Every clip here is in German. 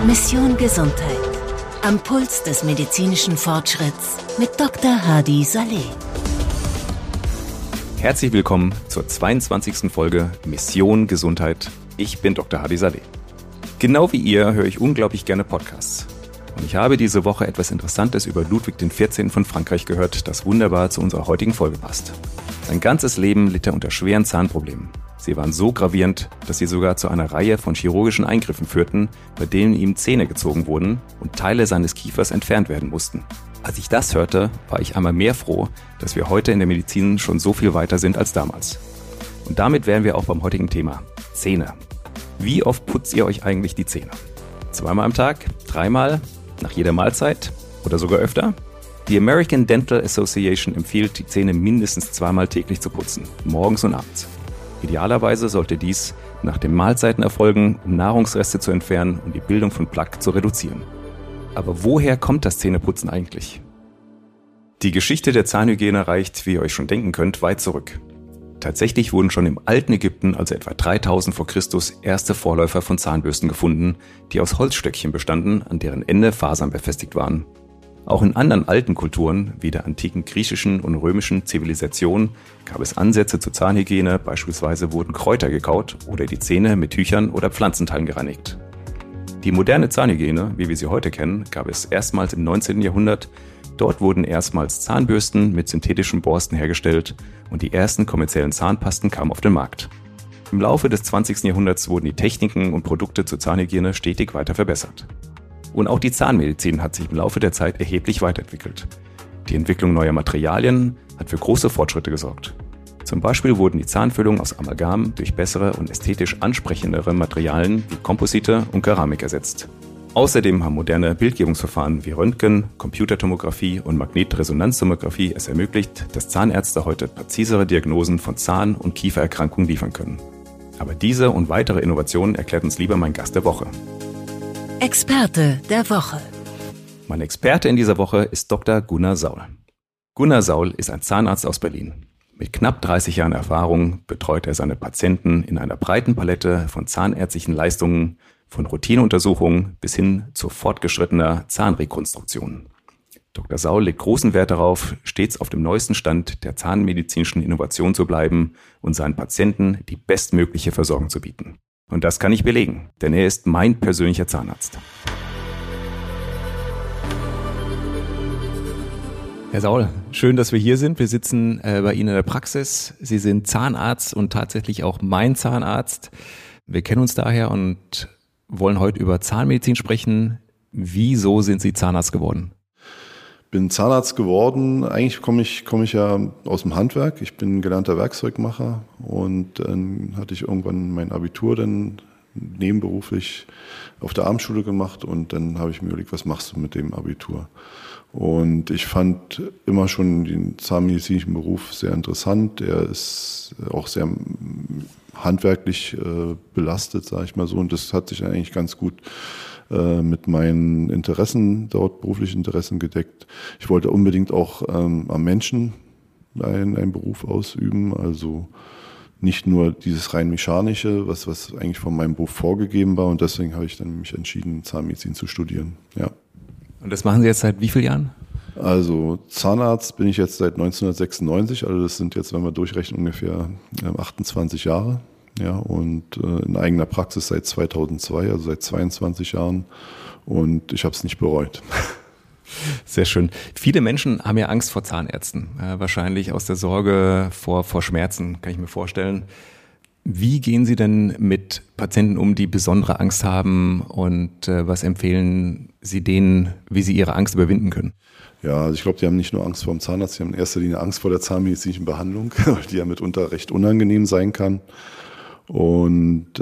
Mission Gesundheit. Am Puls des medizinischen Fortschritts mit Dr. Hadi Saleh. Herzlich willkommen zur 22. Folge Mission Gesundheit. Ich bin Dr. Hadi Saleh. Genau wie ihr höre ich unglaublich gerne Podcasts. Und ich habe diese Woche etwas Interessantes über Ludwig XIV. Von Frankreich gehört, das wunderbar zu unserer heutigen Folge passt. Sein ganzes Leben litt er unter schweren Zahnproblemen. Sie waren so gravierend, dass sie sogar zu einer Reihe von chirurgischen Eingriffen führten, bei denen ihm Zähne gezogen wurden und Teile seines Kiefers entfernt werden mussten. Als ich das hörte, war ich einmal mehr froh, dass wir heute in der Medizin schon so viel weiter sind als damals. Und damit wären wir auch beim heutigen Thema: Zähne. Wie oft putzt ihr euch eigentlich die Zähne? 2-mal am Tag? 3-mal? Nach jeder Mahlzeit? Oder sogar öfter? Die American Dental Association empfiehlt, die Zähne mindestens 2-mal täglich zu putzen, morgens und abends. Idealerweise sollte dies nach den Mahlzeiten erfolgen, um Nahrungsreste zu entfernen und die Bildung von Plaque zu reduzieren. Aber woher kommt das Zähneputzen eigentlich? Die Geschichte der Zahnhygiene reicht, wie ihr euch schon denken könnt, weit zurück. Tatsächlich wurden schon im alten Ägypten, also etwa 3000 vor Christus, erste Vorläufer von Zahnbürsten gefunden, die aus Holzstöckchen bestanden, an deren Ende Fasern befestigt waren. Auch in anderen alten Kulturen, wie der antiken griechischen und römischen Zivilisation, gab es Ansätze zur Zahnhygiene, beispielsweise wurden Kräuter gekaut oder die Zähne mit Tüchern oder Pflanzenteilen gereinigt. Die moderne Zahnhygiene, wie wir sie heute kennen, gab es erstmals im 19. Jahrhundert. Dort wurden erstmals Zahnbürsten mit synthetischen Borsten hergestellt und die ersten kommerziellen Zahnpasten kamen auf den Markt. Im Laufe des 20. Jahrhunderts wurden die Techniken und Produkte zur Zahnhygiene stetig weiter verbessert. Und auch die Zahnmedizin hat sich im Laufe der Zeit erheblich weiterentwickelt. Die Entwicklung neuer Materialien hat für große Fortschritte gesorgt. Zum Beispiel wurden die Zahnfüllungen aus Amalgam durch bessere und ästhetisch ansprechendere Materialien wie Komposite und Keramik ersetzt. Außerdem haben moderne Bildgebungsverfahren wie Röntgen, Computertomographie und Magnetresonanztomographie es ermöglicht, dass Zahnärzte heute präzisere Diagnosen von Zahn- und Kiefererkrankungen liefern können. Aber diese und weitere Innovationen erklärt uns lieber mein Gast der Woche. Experte der Woche. Mein Experte in dieser Woche ist Dr. Gunnar Saul. Gunnar Saul ist ein Zahnarzt aus Berlin. Mit knapp 30 Jahren Erfahrung betreut er seine Patienten in einer breiten Palette von zahnärztlichen Leistungen, von Routineuntersuchungen bis hin zu fortgeschrittener Zahnrekonstruktion. Dr. Saul legt großen Wert darauf, stets auf dem neuesten Stand der zahnmedizinischen Innovation zu bleiben und seinen Patienten die bestmögliche Versorgung zu bieten. Und das kann ich belegen, denn er ist mein persönlicher Zahnarzt. Herr Saul, schön, dass wir hier sind. Wir sitzen bei Ihnen in der Praxis. Sie sind Zahnarzt und tatsächlich auch mein Zahnarzt. Wir kennen uns daher und wollen heute über Zahnmedizin sprechen. Wieso sind Sie Zahnarzt geworden? Bin Zahnarzt geworden. Eigentlich komme ich ja aus dem Handwerk. Ich bin gelernter Werkzeugmacher und dann hatte ich irgendwann mein Abitur dann nebenberuflich auf der Abendschule gemacht und dann habe ich mir überlegt, was machst du mit dem Abitur? Und ich fand immer schon den zahnmedizinischen Beruf sehr interessant. Er ist auch sehr handwerklich belastet, sage ich mal so. Und das hat sich eigentlich ganz gut mit meinen Interessen, dort beruflichen Interessen gedeckt. Ich wollte unbedingt auch am Menschen einen Beruf ausüben, also nicht nur dieses rein mechanische, was eigentlich von meinem Beruf vorgegeben war. Und deswegen habe ich dann mich entschieden, Zahnmedizin zu studieren. Ja. Und das machen Sie jetzt seit wie vielen Jahren? Also Zahnarzt bin ich jetzt seit 1996, also das sind jetzt, wenn wir durchrechnen, ungefähr 28 Jahre. Ja, und in eigener Praxis seit 2002, also seit 22 Jahren. Und ich habe es nicht bereut. Sehr schön. Viele Menschen haben ja Angst vor Zahnärzten. Wahrscheinlich aus der Sorge vor Schmerzen, kann ich mir vorstellen. Wie gehen Sie denn mit Patienten um, die besondere Angst haben? Und was empfehlen Sie denen, wie sie ihre Angst überwinden können? Ja, also ich glaube, die haben nicht nur Angst vor dem Zahnarzt, die haben in erster Linie Angst vor der zahnmedizinischen Behandlung, die ja mitunter recht unangenehm sein kann. Und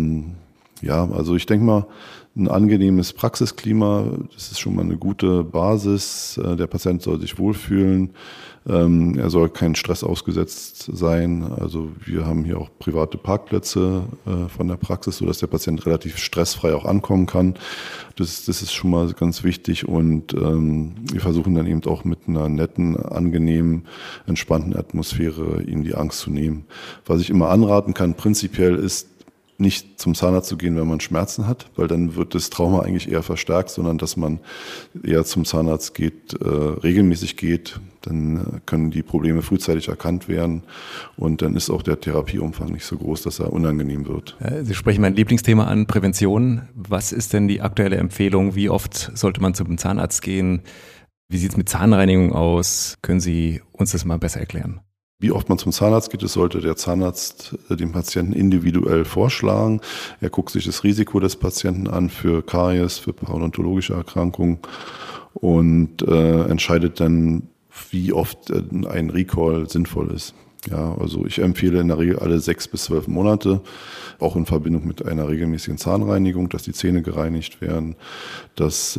also ich denke mal, ein angenehmes Praxisklima, das ist schon mal eine gute Basis. Der Patient soll sich wohlfühlen. Er soll keinen Stress ausgesetzt sein. Also wir haben hier auch private Parkplätze von der Praxis, sodass der Patient relativ stressfrei auch ankommen kann. Das ist schon mal ganz wichtig. Und wir versuchen dann eben auch mit einer netten, angenehmen, entspannten Atmosphäre ihnen die Angst zu nehmen. Was ich immer anraten kann, prinzipiell ist, nicht zum Zahnarzt zu gehen, wenn man Schmerzen hat, weil dann wird das Trauma eigentlich eher verstärkt, sondern dass man eher zum Zahnarzt geht, regelmäßig geht, dann können die Probleme frühzeitig erkannt werden und dann ist auch der Therapieumfang nicht so groß, dass er unangenehm wird. Sie sprechen mein Lieblingsthema an, Prävention. Was ist denn die aktuelle Empfehlung? Wie oft sollte man zum Zahnarzt gehen? Wie sieht es mit Zahnreinigung aus? Können Sie uns das mal besser erklären? Wie oft man zum Zahnarzt geht, das sollte der Zahnarzt dem Patienten individuell vorschlagen. Er guckt sich das Risiko des Patienten an für Karies, für parodontologische Erkrankungen und entscheidet dann, wie oft ein Recall sinnvoll ist. Ja, also ich empfehle in der Regel alle 6 bis 12 Monate, auch in Verbindung mit einer regelmäßigen Zahnreinigung, dass die Zähne gereinigt werden, dass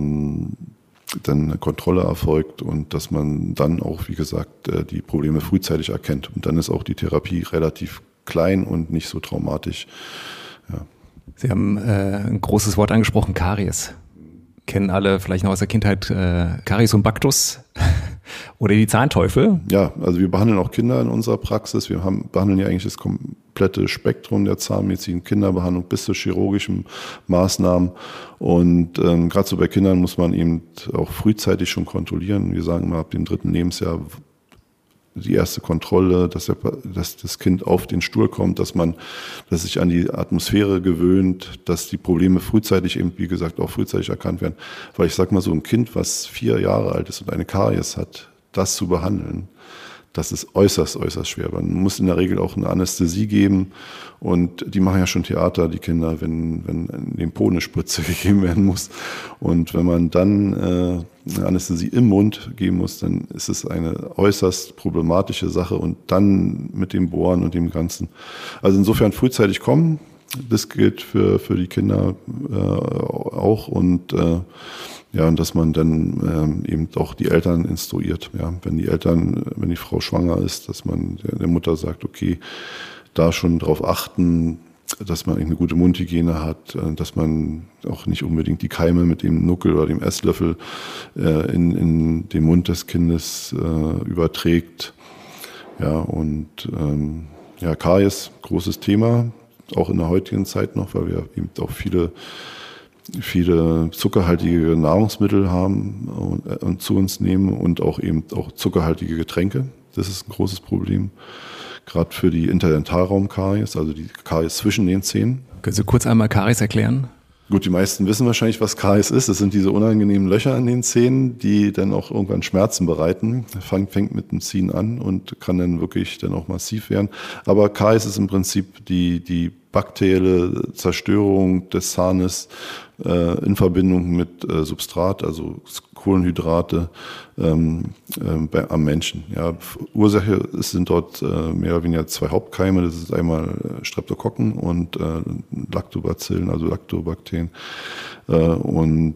dann eine Kontrolle erfolgt und dass man dann auch, wie gesagt, die Probleme frühzeitig erkennt. Und dann ist auch die Therapie relativ klein und nicht so traumatisch. Ja. Sie haben ein großes Wort angesprochen, Karies. Kennen alle vielleicht noch aus der Kindheit Caries und Baktus oder die Zahnteufel? Ja, also wir behandeln auch Kinder in unserer Praxis. Wir behandeln ja eigentlich das komplette Spektrum der Zahnmedizin, Kinderbehandlung bis zu chirurgischen Maßnahmen. Und gerade so bei Kindern muss man eben auch frühzeitig schon kontrollieren. Wir sagen immer ab dem 3. Lebensjahr die erste Kontrolle, dass das Kind auf den Stuhl kommt, dass sich an die Atmosphäre gewöhnt, dass die Probleme frühzeitig eben, wie gesagt, auch frühzeitig erkannt werden. Weil ich sag mal so, ein Kind, was 4 Jahre alt ist und eine Karies hat, das zu behandeln, das ist äußerst, äußerst schwer. Man muss in der Regel auch eine Anästhesie geben und die machen ja schon Theater, die Kinder, wenn dem Po eine Spritze gegeben werden muss. Und wenn man dann eine Anästhesie im Mund geben muss, dann ist es eine äußerst problematische Sache und dann mit dem Bohren und dem Ganzen. Also insofern frühzeitig kommen, das gilt für die Kinder auch und und dass man dann eben auch die Eltern instruiert. Ja, wenn die Frau schwanger ist, dass man der Mutter sagt, okay, da schon drauf achten, dass man eine gute Mundhygiene hat, dass man auch nicht unbedingt die Keime mit dem Nuckel oder dem Esslöffel in den Mund des Kindes überträgt. Ja, und Karies, großes Thema, auch in der heutigen Zeit noch, weil wir eben auch viele zuckerhaltige Nahrungsmittel haben und zu uns nehmen und auch eben auch zuckerhaltige Getränke. Das ist ein großes Problem, gerade für die Interdentalraumkaries, also die Karies zwischen den Zähnen. Können Sie kurz einmal Karies erklären? Gut, die meisten wissen wahrscheinlich, was Karies ist. Das sind diese unangenehmen Löcher in den Zähnen, die dann auch irgendwann Schmerzen bereiten. Fängt mit dem Ziehen an und kann dann wirklich dann auch massiv werden. Aber Karies ist im Prinzip die bakterielle Zerstörung des Zahnes in Verbindung mit Substrat, also Kohlenhydrate am Menschen. Ja, Ursache sind dort mehr oder weniger 2 Hauptkeime. Das ist einmal Streptokokken und Lactobacillen, also Lactobakterien. Wenn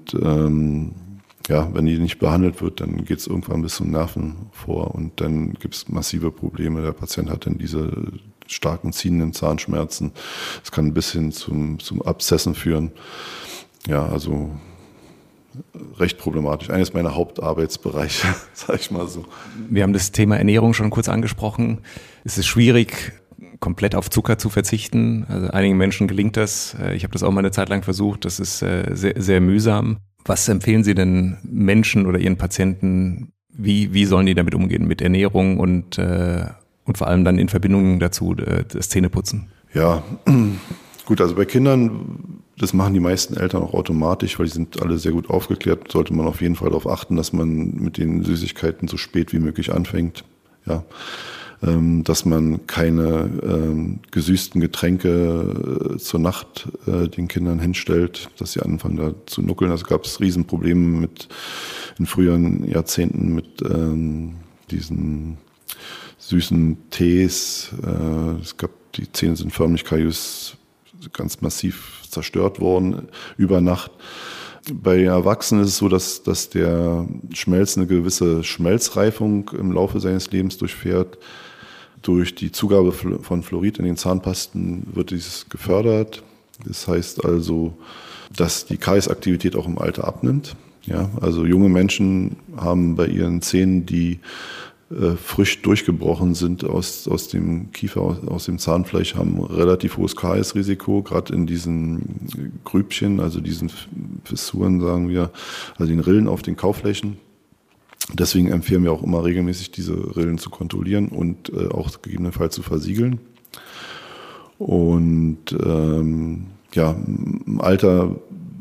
die nicht behandelt wird, dann geht es irgendwann bis zum Nerven vor und dann gibt es massive Probleme. Der Patient hat dann diese starken ziehenden Zahnschmerzen. Es kann bis hin zum Abszessen führen. Ja, also recht problematisch. Eines meiner Hauptarbeitsbereiche, sage ich mal so. Wir haben das Thema Ernährung schon kurz angesprochen. Es ist schwierig, komplett auf Zucker zu verzichten. Also einigen Menschen gelingt das. Ich habe das auch mal eine Zeit lang versucht. Das ist sehr, sehr mühsam. Was empfehlen Sie denn Menschen oder Ihren Patienten? Wie sollen die damit umgehen mit Ernährung und vor allem dann in Verbindung dazu das Zähneputzen? Ja, gut, also bei Kindern, das machen die meisten Eltern auch automatisch, weil die sind alle sehr gut aufgeklärt. Sollte man auf jeden Fall darauf achten, dass man mit den Süßigkeiten so spät wie möglich anfängt. Ja, dass man keine gesüßten Getränke zur Nacht den Kindern hinstellt, dass sie anfangen da zu nuckeln. Also gab es Riesenprobleme in früheren Jahrzehnten mit diesen süßen Tees. Die Zähne sind förmlich kariös ganz massiv zerstört worden über Nacht. Bei Erwachsenen ist es so, dass der Schmelz eine gewisse Schmelzreifung im Laufe seines Lebens durchfährt. Durch die Zugabe von Fluorid in den Zahnpasten wird dieses gefördert. Das heißt also, dass die Kariesaktivität auch im Alter abnimmt. Ja, also junge Menschen haben bei ihren Zähnen die frisch durchgebrochen sind aus dem Kiefer, aus dem Zahnfleisch, haben relativ hohes KS-Risiko, gerade in diesen Grübchen, also diesen Fissuren, sagen wir, also den Rillen auf den Kauflächen. Deswegen empfehlen wir auch immer regelmäßig, diese Rillen zu kontrollieren und auch gegebenenfalls zu versiegeln. Und im Alter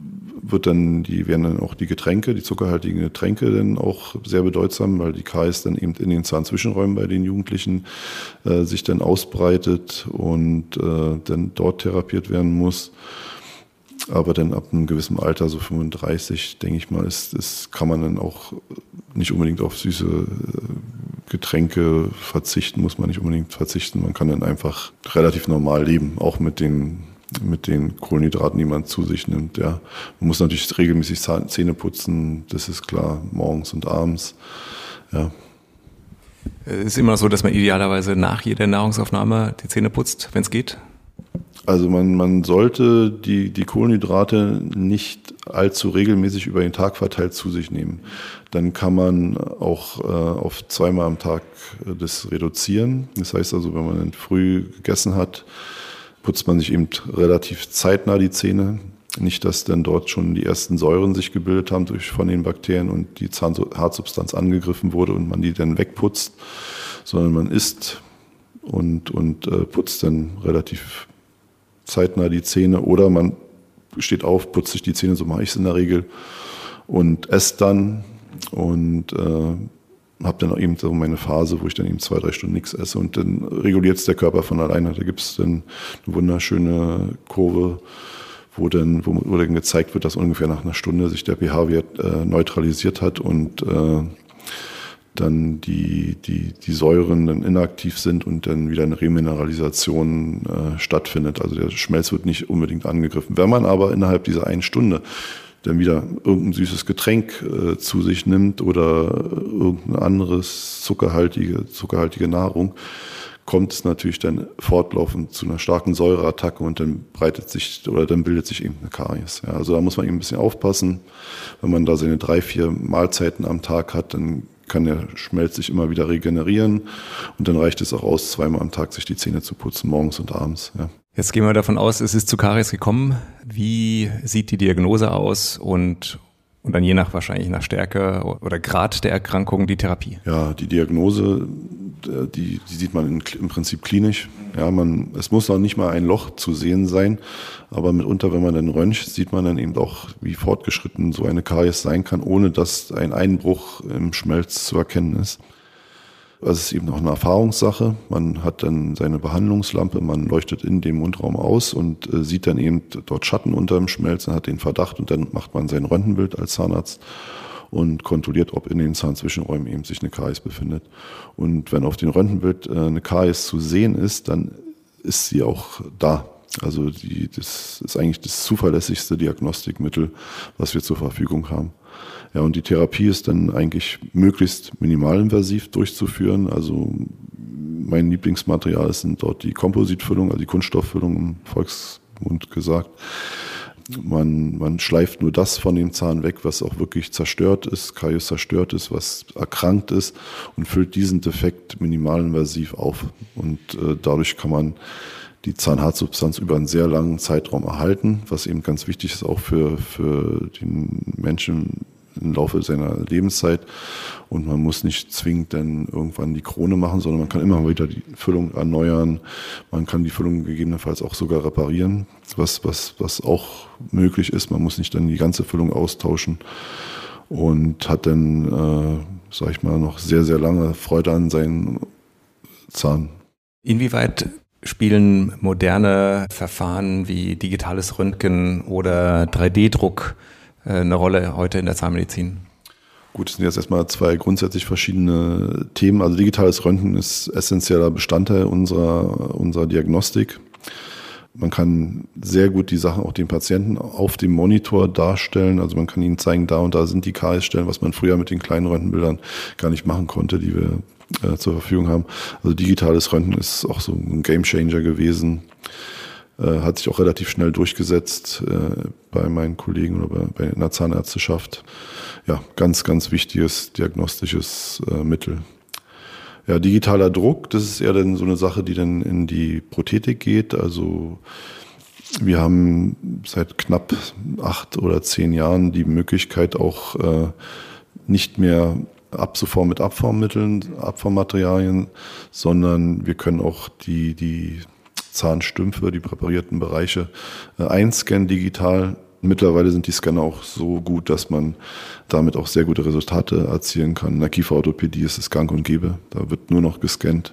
werden dann auch die Getränke, die zuckerhaltigen Getränke dann auch sehr bedeutsam, weil die KS dann eben in den Zahnzwischenräumen bei den Jugendlichen sich dann ausbreitet und dann dort therapiert werden muss. Aber dann ab einem gewissen Alter, so 35, denke ich mal, kann man dann auch nicht unbedingt auf süße Getränke verzichten, muss man nicht unbedingt verzichten. Man kann dann einfach relativ normal leben, auch mit den Kohlenhydraten, die man zu sich nimmt. Ja. Man muss natürlich regelmäßig Zähne putzen, das ist klar, morgens und abends. Ja. Es ist immer so, dass man idealerweise nach jeder Nahrungsaufnahme die Zähne putzt, wenn es geht? Also man sollte die Kohlenhydrate nicht allzu regelmäßig über den Tag verteilt zu sich nehmen. Dann kann man auch auf 2-mal am Tag das reduzieren. Das heißt also, wenn man dann früh gegessen hat, putzt man sich eben relativ zeitnah die Zähne. Nicht, dass dann dort schon die ersten Säuren sich gebildet haben von den Bakterien und die Zahnhartsubstanz angegriffen wurde und man die dann wegputzt, sondern man isst und putzt dann relativ zeitnah die Zähne oder man steht auf, putzt sich die Zähne, so mache ich es in der Regel, und esse dann und habe dann auch eben so meine Phase, wo ich dann eben 2-3 Stunden nichts esse und dann reguliert es der Körper von alleine. Da gibt es dann eine wunderschöne Kurve, wo dann gezeigt wird, dass ungefähr nach einer Stunde sich der pH-Wert neutralisiert hat und dann die Säuren dann inaktiv sind und dann wieder eine Remineralisation stattfindet. Also der Schmelz wird nicht unbedingt angegriffen. Wenn man aber innerhalb dieser 1 Stunde dann wieder irgendein süßes Getränk zu sich nimmt oder irgendein anderes zuckerhaltige Nahrung, kommt es natürlich dann fortlaufend zu einer starken Säureattacke und dann bildet sich eben eine Karies. Ja, also da muss man eben ein bisschen aufpassen. Wenn man da seine 3-4 Mahlzeiten am Tag hat, dann kann der Schmelz sich immer wieder regenerieren und dann reicht es auch aus, 2-mal am Tag sich die Zähne zu putzen, morgens und abends. Ja. Jetzt gehen wir davon aus, es ist zu Karies gekommen. Wie sieht die Diagnose aus und dann je nach wahrscheinlich nach Stärke oder Grad der Erkrankung die Therapie? Ja, die Diagnose, die sieht man im Prinzip klinisch. Ja, es muss noch nicht mal ein Loch zu sehen sein, aber mitunter, wenn man dann röntgt, sieht man dann eben auch, wie fortgeschritten so eine Karies sein kann, ohne dass ein Einbruch im Schmelz zu erkennen ist. Das ist eben auch eine Erfahrungssache. Man hat dann seine Behandlungslampe, man leuchtet in dem Mundraum aus und sieht dann eben dort Schatten unter dem Schmelz, hat den Verdacht und dann macht man sein Röntgenbild als Zahnarzt und kontrolliert, ob in den Zahnzwischenräumen eben sich eine Karies befindet. Und wenn auf dem Röntgenbild eine Karies zu sehen ist, dann ist sie auch da. Also das ist eigentlich das zuverlässigste Diagnostikmittel, was wir zur Verfügung haben. Ja, und die Therapie ist dann eigentlich möglichst minimalinvasiv durchzuführen. Also mein Lieblingsmaterial sind dort die Kompositfüllung, also die Kunststofffüllung im Volksmund gesagt. Man schleift nur das von dem Zahn weg, was auch wirklich zerstört ist, Karius zerstört ist, was erkrankt ist und füllt diesen Defekt minimalinvasiv auf. Und dadurch kann man die Zahnhartsubstanz über einen sehr langen Zeitraum erhalten, was eben ganz wichtig ist auch für den Menschen im Laufe seiner Lebenszeit. Und man muss nicht zwingend dann irgendwann die Krone machen, sondern man kann immer wieder die Füllung erneuern. Man kann die Füllung gegebenenfalls auch sogar reparieren, was auch möglich ist. Man muss nicht dann die ganze Füllung austauschen und hat dann, noch sehr, sehr lange Freude an seinen Zahn. Inwieweit spielen moderne Verfahren wie digitales Röntgen oder 3D-Druck eine Rolle heute in der Zahnmedizin? Gut, das sind jetzt erstmal 2 grundsätzlich verschiedene Themen. Also digitales Röntgen ist essentieller Bestandteil unserer Diagnostik. Man kann sehr gut die Sachen auch dem Patienten auf dem Monitor darstellen. Also man kann ihnen zeigen, da und da sind die Karies-Stellen, was man früher mit den kleinen Röntgenbildern gar nicht machen konnte, die wir zur Verfügung haben. Also digitales Röntgen ist auch so ein Gamechanger gewesen. Hat sich auch relativ schnell durchgesetzt bei meinen Kollegen oder bei der Zahnärzteschaft. Ja, ganz, ganz wichtiges diagnostisches Mittel. Ja, digitaler Druck, das ist eher dann so eine Sache, die dann in die Prothetik geht. Also wir haben seit knapp 8 oder 10 Jahren die Möglichkeit auch nicht mehr abzuformen mit Abformmitteln, Abformmaterialien, sondern wir können auch die Zahnstümpfe, die präparierten Bereiche einscannen digital. Mittlerweile sind die Scanner auch so gut, dass man damit auch sehr gute Resultate erzielen kann. In der Kieferorthopädie ist es gang und gäbe, da wird nur noch gescannt.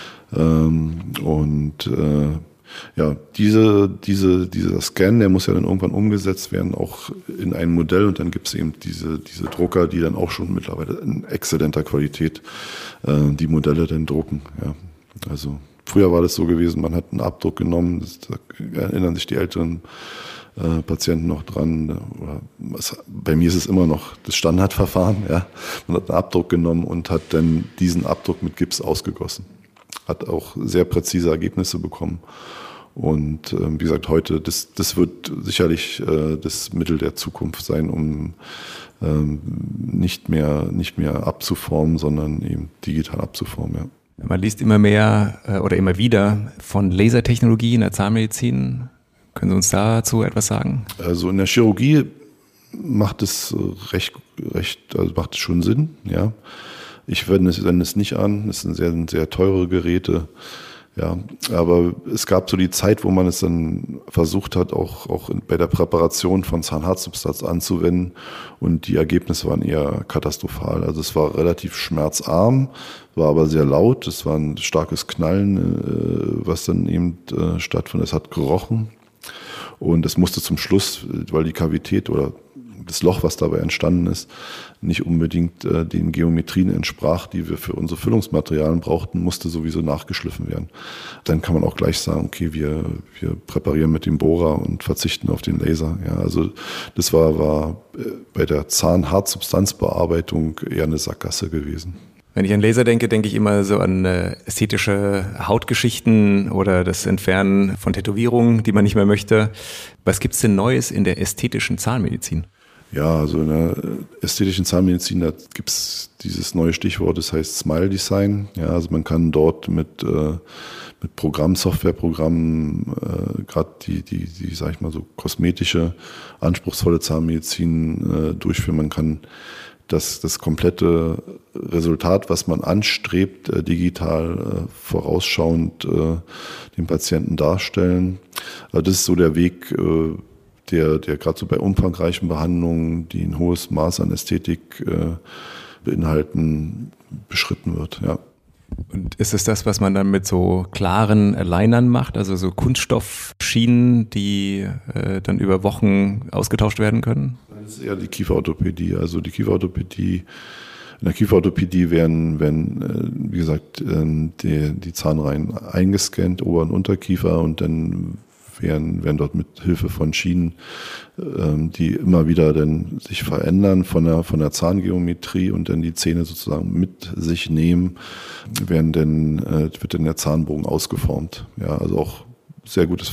Dieser Scan, der muss ja dann irgendwann umgesetzt werden, auch in ein Modell, und dann gibt es eben diese Drucker, die dann auch schon mittlerweile in exzellenter Qualität die Modelle dann drucken. Ja. Also früher war das so gewesen, man hat einen Abdruck genommen, da erinnern sich die älteren Patienten noch dran. Bei mir ist es immer noch das Standardverfahren. Ja. Man hat einen Abdruck genommen und hat dann diesen Abdruck mit Gips ausgegossen. Hat auch sehr präzise Ergebnisse bekommen. Und wie gesagt, heute, das wird sicherlich das Mittel der Zukunft sein, um nicht mehr abzuformen, sondern eben digital abzuformen. Ja. Man liest immer mehr oder immer wieder von Lasertechnologie in der Zahnmedizin. Können Sie uns dazu etwas sagen? Also in der Chirurgie macht es macht es schon Sinn, ja. Ich wende es nicht an, es sind sehr, sehr teure Geräte, ja. Aber es gab so die Zeit, wo man es dann versucht hat, auch bei der Präparation von Zahnhartsubstanz anzuwenden, und die Ergebnisse waren eher katastrophal. Also es war relativ schmerzarm, war aber sehr laut, es war ein starkes Knallen, was dann eben stattfand. Es hat gerochen. Und es musste zum Schluss, weil die Kavität oder das Loch, was dabei entstanden ist, nicht unbedingt den Geometrien entsprach, die wir für unsere Füllungsmaterialien brauchten, musste sowieso nachgeschliffen werden. Dann kann man auch gleich sagen, okay, wir präparieren mit dem Bohrer und verzichten auf den Laser. Ja, also das war bei der Zahnhartsubstanzbearbeitung eher eine Sackgasse gewesen. Wenn ich an Laser denke, denke ich immer so an ästhetische Hautgeschichten oder das Entfernen von Tätowierungen, die man nicht mehr möchte. Was gibt's denn Neues in der ästhetischen Zahnmedizin? Ja, also in der ästhetischen Zahnmedizin, da gibt's dieses neue Stichwort, das heißt Smile Design. Ja, also man kann dort mit Softwareprogrammen, gerade die sag ich mal so kosmetische, anspruchsvolle Zahnmedizin durchführen. Man kann das komplette Resultat, was man anstrebt, digital vorausschauend dem Patienten darstellen. Also das ist so der Weg, der gerade so bei umfangreichen Behandlungen, die ein hohes Maß an Ästhetik beinhalten, beschritten wird. Ja. Und ist es das, was man dann mit so klaren Alignern macht, also so Kunststoffschienen, die dann über Wochen ausgetauscht werden können? Das ist eher die Kieferorthopädie. Also die Kieferorthopädie, in der Kieferorthopädie werden wie gesagt, die Zahnreihen eingescannt, Ober- und Unterkiefer, und dann werden dort mit Hilfe von Schienen, die immer wieder dann sich verändern von der Zahngeometrie und dann die Zähne sozusagen mit sich nehmen, wird dann der Zahnbogen ausgeformt. Ja, also auch sehr gutes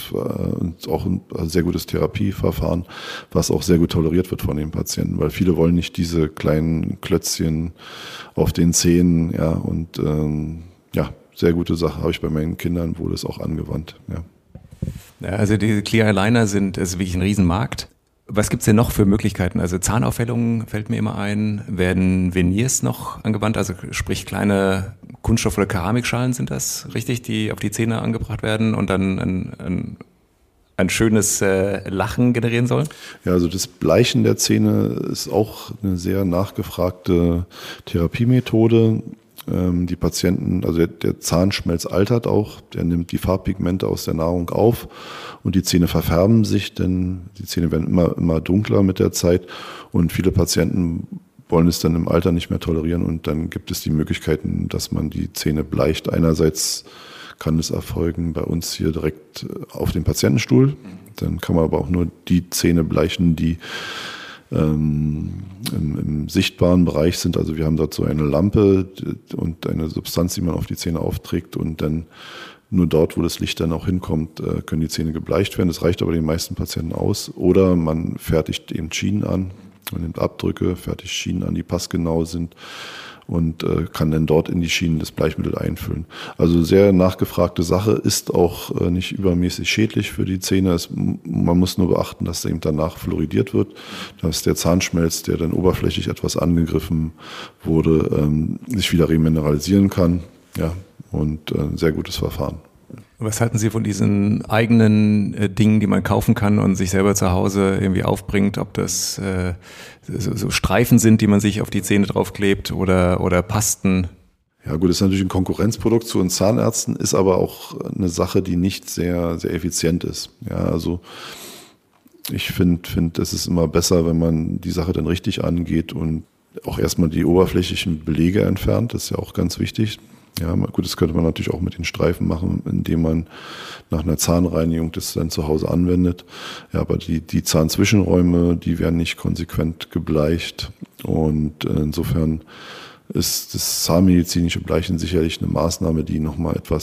Therapieverfahren, was auch sehr gut toleriert wird von den Patienten, weil viele wollen nicht diese kleinen Klötzchen auf den Zähnen, ja, und sehr gute Sache, habe ich bei meinen Kindern wohl das auch angewandt, ja. Ja, also die Clear Aligner ist wirklich ein Riesenmarkt. Was gibt's denn noch für Möglichkeiten? Also Zahnaufhellungen fällt mir immer ein. Werden Veneers noch angewandt? Also sprich kleine Kunststoff- oder Keramikschalen sind das, richtig, die auf die Zähne angebracht werden und dann ein schönes Lachen generieren sollen? Ja, also das Bleichen der Zähne ist auch eine sehr nachgefragte Therapiemethode. Die Patienten, also der Zahnschmelz altert auch, der nimmt die Farbpigmente aus der Nahrung auf und die Zähne verfärben sich, denn die Zähne werden immer dunkler mit der Zeit, und viele Patienten wollen es dann im Alter nicht mehr tolerieren, und dann gibt es die Möglichkeiten, dass man die Zähne bleicht. Einerseits kann es erfolgen bei uns hier direkt auf dem Patientenstuhl, dann kann man aber auch nur die Zähne bleichen, die im sichtbaren Bereich sind. Also wir haben dort so eine Lampe und eine Substanz, die man auf die Zähne aufträgt, und dann nur dort, wo das Licht dann auch hinkommt, können die Zähne gebleicht werden. Das reicht aber den meisten Patienten aus. Oder man fertigt eben Schienen an, man nimmt Abdrücke, fertigt Schienen an, die passgenau sind, und kann dann dort in die Schienen das Bleichmittel einfüllen. Also sehr nachgefragte Sache, ist auch nicht übermäßig schädlich für die Zähne. Man muss nur beachten, dass eben danach fluoridiert wird, dass der Zahnschmelz, der dann oberflächlich etwas angegriffen wurde, sich wieder remineralisieren kann. Ja, und ein sehr gutes Verfahren. Was halten Sie von diesen eigenen Dingen, die man kaufen kann und sich selber zu Hause irgendwie aufbringt, ob das so Streifen sind, die man sich auf die Zähne draufklebt oder Pasten? Ja gut, das ist natürlich ein Konkurrenzprodukt zu uns Zahnärzten, ist aber auch eine Sache, die nicht sehr, sehr effizient ist. Ja, also ich finde, es ist immer besser, wenn man die Sache dann richtig angeht und auch erstmal die oberflächlichen Belege entfernt. Das ist ja auch ganz wichtig. Ja, gut, das könnte man natürlich auch mit den Streifen machen, indem man nach einer Zahnreinigung das dann zu Hause anwendet. Ja, aber die Zahnzwischenräume, die werden nicht konsequent gebleicht. Und insofern ist das zahnmedizinische Bleichen sicherlich eine Maßnahme, die nochmal ein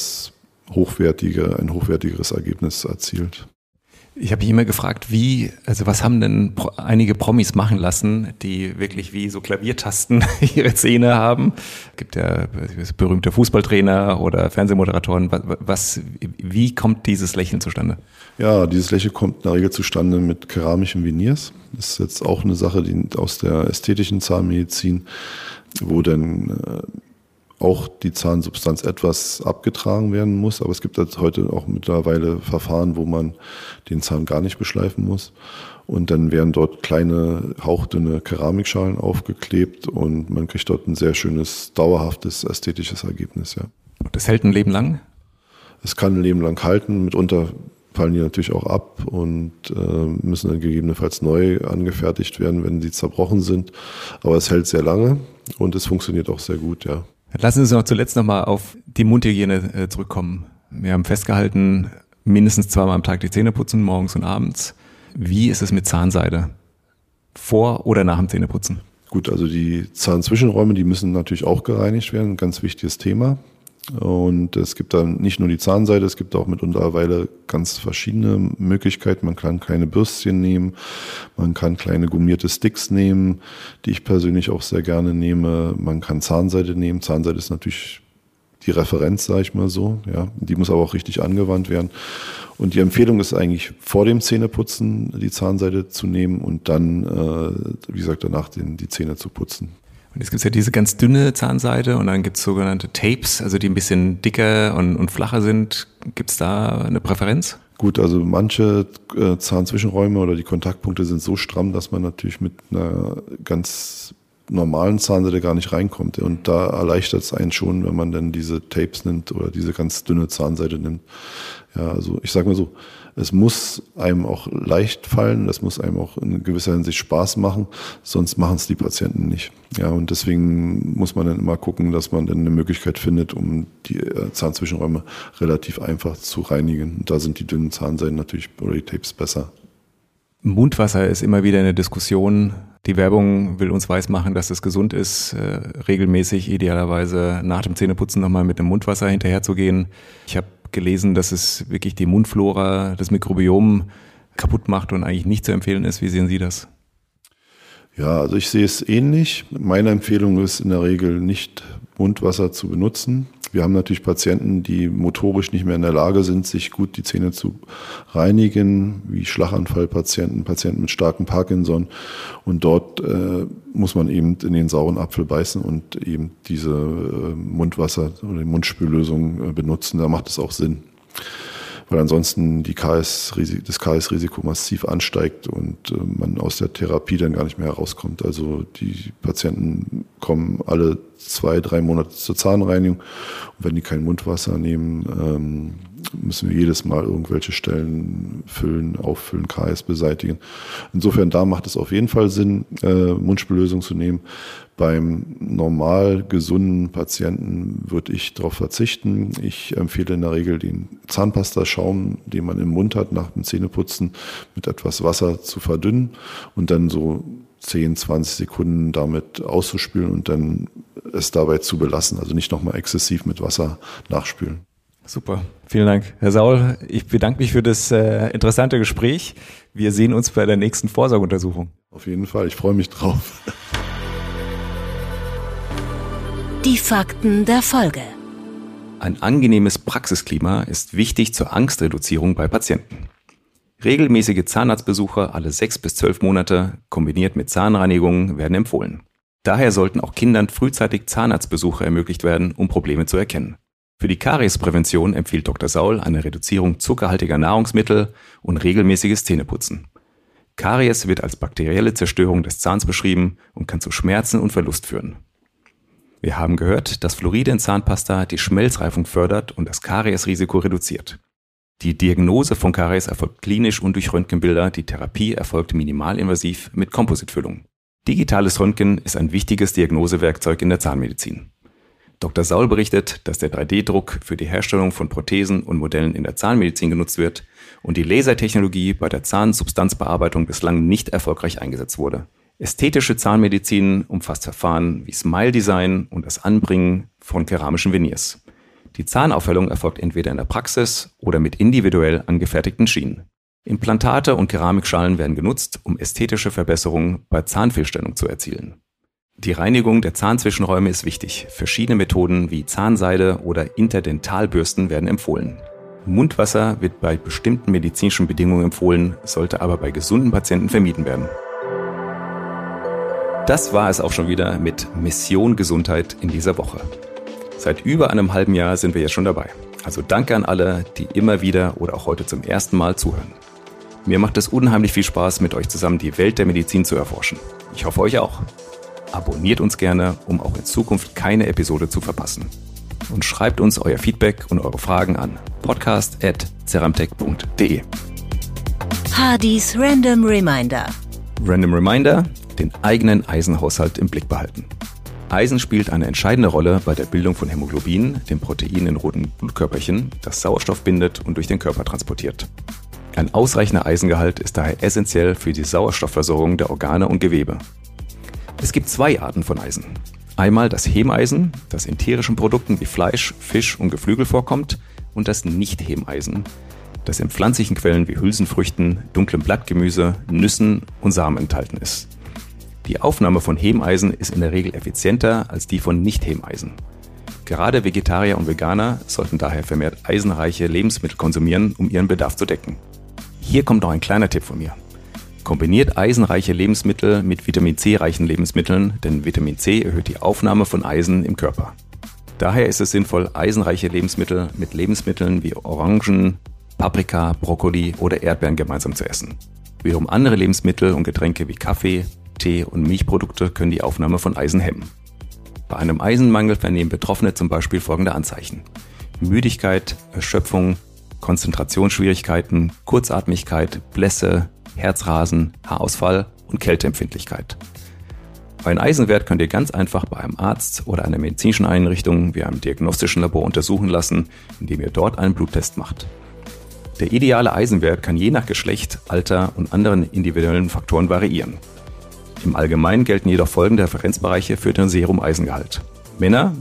hochwertigeres Ergebnis erzielt. Ich habe mich immer gefragt, was haben denn einige Promis machen lassen, die wirklich wie so Klaviertasten ihre Zähne haben? Es gibt ja berühmte Fußballtrainer oder Fernsehmoderatoren. Wie kommt dieses Lächeln zustande? Ja, dieses Lächeln kommt in der Regel zustande mit keramischen Veneers. Das ist jetzt auch eine Sache, die aus der ästhetischen Zahnmedizin, wo dann auch die Zahnsubstanz etwas abgetragen werden muss. Aber es gibt jetzt heute auch mittlerweile Verfahren, wo man den Zahn gar nicht beschleifen muss. Und dann werden dort kleine, hauchdünne Keramikschalen aufgeklebt und man kriegt dort ein sehr schönes, dauerhaftes, ästhetisches Ergebnis. Ja. Das hält ein Leben lang? Es kann ein Leben lang halten. Mitunter fallen die natürlich auch ab und müssen dann gegebenenfalls neu angefertigt werden, wenn sie zerbrochen sind. Aber es hält sehr lange und es funktioniert auch sehr gut, ja. Lassen Sie uns noch zuletzt nochmal auf die Mundhygiene zurückkommen. Wir haben festgehalten, mindestens 2-mal am Tag die Zähne putzen, morgens und abends. Wie ist es mit Zahnseide? Vor oder nach dem Zähneputzen? Gut, also die Zahnzwischenräume, die müssen natürlich auch gereinigt werden, ein ganz wichtiges Thema. Und es gibt dann nicht nur die Zahnseide, es gibt auch mittlerweile ganz verschiedene Möglichkeiten. Man kann kleine Bürstchen nehmen, man kann kleine gummierte Sticks nehmen, die ich persönlich auch sehr gerne nehme. Man kann Zahnseide nehmen. Zahnseide ist natürlich die Referenz, sage ich mal so. Ja, die muss aber auch richtig angewandt werden. Und die Empfehlung ist eigentlich vor dem Zähneputzen die Zahnseide zu nehmen und dann, wie gesagt, danach die Zähne zu putzen. Und jetzt gibt's ja diese ganz dünne Zahnseide und dann gibt's sogenannte Tapes, also die ein bisschen dicker und flacher sind. Gibt's da eine Präferenz? Gut, also manche Zahnzwischenräume oder die Kontaktpunkte sind so stramm, dass man natürlich mit einer ganz normalen Zahnseide gar nicht reinkommt. Und da erleichtert es einen schon, wenn man dann diese Tapes nimmt oder diese ganz dünne Zahnseide nimmt. Ja, also ich sage mal so, es muss einem auch leicht fallen, das muss einem auch in gewisser Hinsicht Spaß machen, sonst machen es die Patienten nicht. Ja, und deswegen muss man dann immer gucken, dass man dann eine Möglichkeit findet, um die Zahnzwischenräume relativ einfach zu reinigen. Und da sind die dünnen Zahnseiden natürlich oder die Tapes besser. Mundwasser ist immer wieder eine Diskussion. Die Werbung will uns weismachen, dass es gesund ist, regelmäßig, idealerweise nach dem Zähneputzen nochmal mit dem Mundwasser hinterherzugehen. Ich habe gelesen, dass es wirklich die Mundflora, das Mikrobiom kaputt macht und eigentlich nicht zu empfehlen ist. Wie sehen Sie das? Ja, also ich sehe es ähnlich. Meine Empfehlung ist in der Regel nicht Mundwasser zu benutzen. Wir haben natürlich Patienten, die motorisch nicht mehr in der Lage sind, sich gut die Zähne zu reinigen, wie Schlaganfallpatienten, Patienten mit starkem Parkinson. Und dort muss man eben in den sauren Apfel beißen und eben diese Mundwasser oder die Mundspüllösung benutzen. Da macht es auch Sinn. Weil ansonsten das KS-Risiko massiv ansteigt und man aus der Therapie dann gar nicht mehr herauskommt. Also die Patienten kommen alle 2-3 Monate zur Zahnreinigung und wenn die kein Mundwasser nehmen, müssen wir jedes Mal irgendwelche Stellen auffüllen, KS beseitigen. Insofern, da macht es auf jeden Fall Sinn, Mundspüllösung zu nehmen. Beim normal gesunden Patienten würde ich darauf verzichten. Ich empfehle in der Regel den Zahnpastaschaum, den man im Mund hat, nach dem Zähneputzen mit etwas Wasser zu verdünnen und dann so 10-20 Sekunden damit auszuspülen und dann es dabei zu belassen. Also nicht nochmal exzessiv mit Wasser nachspülen. Super, vielen Dank. Herr Saul, ich bedanke mich für das interessante Gespräch. Wir sehen uns bei der nächsten Vorsorgeuntersuchung. Auf jeden Fall, ich freue mich drauf. Fakten der Folge. Ein angenehmes Praxisklima ist wichtig zur Angstreduzierung bei Patienten. Regelmäßige Zahnarztbesuche alle 6 bis 12 Monate kombiniert mit Zahnreinigungen werden empfohlen. Daher sollten auch Kindern frühzeitig Zahnarztbesuche ermöglicht werden, um Probleme zu erkennen. Für die Kariesprävention empfiehlt Dr. Saul eine Reduzierung zuckerhaltiger Nahrungsmittel und regelmäßiges Zähneputzen. Karies wird als bakterielle Zerstörung des Zahns beschrieben und kann zu Schmerzen und Verlust führen. Wir haben gehört, dass Fluoride in Zahnpasta die Schmelzreifung fördert und das Kariesrisiko reduziert. Die Diagnose von Karies erfolgt klinisch und durch Röntgenbilder, die Therapie erfolgt minimalinvasiv mit Kompositfüllung. Digitales Röntgen ist ein wichtiges Diagnosewerkzeug in der Zahnmedizin. Dr. Saul berichtet, dass der 3D-Druck für die Herstellung von Prothesen und Modellen in der Zahnmedizin genutzt wird und die Lasertechnologie bei der Zahnsubstanzbearbeitung bislang nicht erfolgreich eingesetzt wurde. Ästhetische Zahnmedizin umfasst Verfahren wie Smile Design und das Anbringen von keramischen Veneers. Die Zahnaufhellung erfolgt entweder in der Praxis oder mit individuell angefertigten Schienen. Implantate und Keramikschalen werden genutzt, um ästhetische Verbesserungen bei Zahnfehlstellung zu erzielen. Die Reinigung der Zahnzwischenräume ist wichtig. Verschiedene Methoden wie Zahnseide oder Interdentalbürsten werden empfohlen. Mundwasser wird bei bestimmten medizinischen Bedingungen empfohlen, sollte aber bei gesunden Patienten vermieden werden. Das war es auch schon wieder mit Mission Gesundheit in dieser Woche. Seit über einem halben Jahr sind wir jetzt schon dabei. Also danke an alle, die immer wieder oder auch heute zum ersten Mal zuhören. Mir macht es unheimlich viel Spaß, mit euch zusammen die Welt der Medizin zu erforschen. Ich hoffe euch auch. Abonniert uns gerne, um auch in Zukunft keine Episode zu verpassen. Und schreibt uns euer Feedback und eure Fragen an podcast@ceramtech.de. Hardys Random Reminder. Random Reminder: den eigenen Eisenhaushalt im Blick behalten. Eisen spielt eine entscheidende Rolle bei der Bildung von Hämoglobin, dem Protein in roten Blutkörperchen, das Sauerstoff bindet und durch den Körper transportiert. Ein ausreichender Eisengehalt ist daher essentiell für die Sauerstoffversorgung der Organe und Gewebe. Es gibt 2 Arten von Eisen. Einmal das Hemeisen, das in tierischen Produkten wie Fleisch, Fisch und Geflügel vorkommt, und das Nicht-Hemeisen, das in pflanzlichen Quellen wie Hülsenfrüchten, dunklem Blattgemüse, Nüssen und Samen enthalten ist. Die Aufnahme von Hemeisen ist in der Regel effizienter als die von Nicht-Hemeisen. Gerade Vegetarier und Veganer sollten daher vermehrt eisenreiche Lebensmittel konsumieren, um ihren Bedarf zu decken. Hier kommt noch ein kleiner Tipp von mir. Kombiniert eisenreiche Lebensmittel mit Vitamin C-reichen Lebensmitteln, denn Vitamin C erhöht die Aufnahme von Eisen im Körper. Daher ist es sinnvoll, eisenreiche Lebensmittel mit Lebensmitteln wie Orangen, Paprika, Brokkoli oder Erdbeeren gemeinsam zu essen. Wiederum andere Lebensmittel und Getränke wie Kaffee, Tee und Milchprodukte können die Aufnahme von Eisen hemmen. Bei einem Eisenmangel vernehmen Betroffene zum Beispiel folgende Anzeichen: Müdigkeit, Erschöpfung, Konzentrationsschwierigkeiten, Kurzatmigkeit, Blässe, Herzrasen, Haarausfall und Kälteempfindlichkeit. Euren Eisenwert könnt ihr ganz einfach bei einem Arzt oder einer medizinischen Einrichtung wie einem diagnostischen Labor untersuchen lassen, indem ihr dort einen Bluttest macht. Der ideale Eisenwert kann je nach Geschlecht, Alter und anderen individuellen Faktoren variieren. Im Allgemeinen gelten jedoch folgende Referenzbereiche für den Serum-Eisengehalt. Männer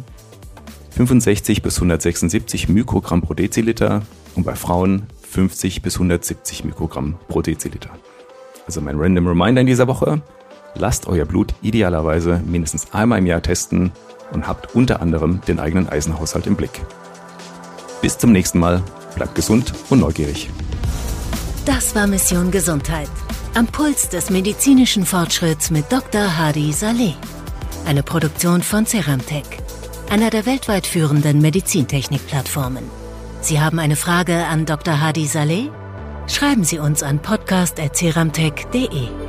65 bis 176 Mikrogramm pro Deziliter und bei Frauen 50 bis 170 Mikrogramm pro Deziliter. Also mein Random Reminder in dieser Woche: Lasst euer Blut idealerweise mindestens einmal im Jahr testen und habt unter anderem den eigenen Eisenhaushalt im Blick. Bis zum nächsten Mal, bleibt gesund und neugierig. Das war Mission Gesundheit. Am Puls des medizinischen Fortschritts mit Dr. Hadi Saleh. Eine Produktion von Ceramtech, einer der weltweit führenden Medizintechnik-Plattformen. Sie haben eine Frage an Dr. Hadi Saleh? Schreiben Sie uns an podcast@ceramtech.de.